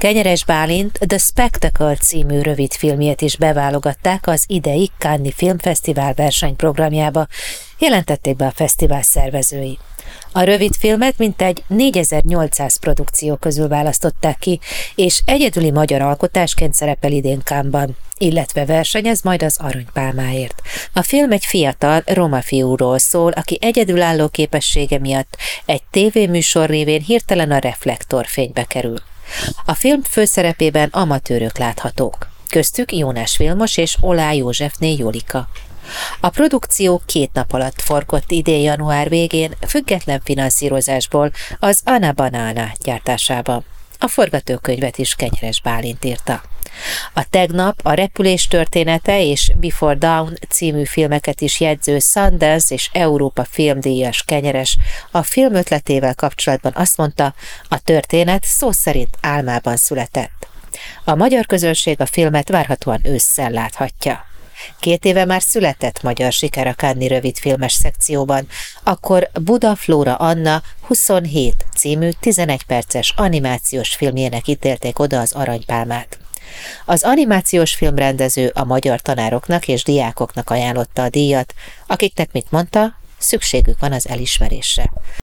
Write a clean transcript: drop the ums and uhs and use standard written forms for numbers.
Kenyeres Bálint The Spectacle című rövidfilmjét is beválogatták az idei Cannes-i Filmfesztivál versenyprogramjába, jelentették be a fesztivál szervezői. A rövidfilmet mintegy 4800 produkció közül választották ki, és egyedüli magyar alkotásként szerepel idén Cannes-ban, illetve versenyez majd az Aranypálmáért. A film egy fiatal roma fiúról szól, aki egyedülálló képessége miatt egy tévéműsor révén hirtelen a reflektorfénybe kerül. A film főszerepében amatőrök láthatók, köztük Jónás Vilmos és Olá Józsefné Jolika. A produkció 2 nap alatt forgott idén január végén független finanszírozásból az Ana Banana gyártásában. A forgatókönyvet is Kenyeres Bálint írta. A tegnap a Repülés története és Before Dawn című filmeket is jegyző Sundance és Európa filmdíjas Kenyeres a film ötletével kapcsolatban azt mondta, a történet szó szerint álmában született. A magyar közönség a filmet várhatóan ősszel láthatja. 2 éve már született magyar siker a Cannes-i rövidfilmes szekcióban, akkor Buda Flóra Anna 27 című 11 perces animációs filmjének ítélték oda az Aranypálmát. Az animációs filmrendező a magyar tanároknak és diákoknak ajánlotta a díjat, akiknek, mit mondta, szükségük van az elismerésre.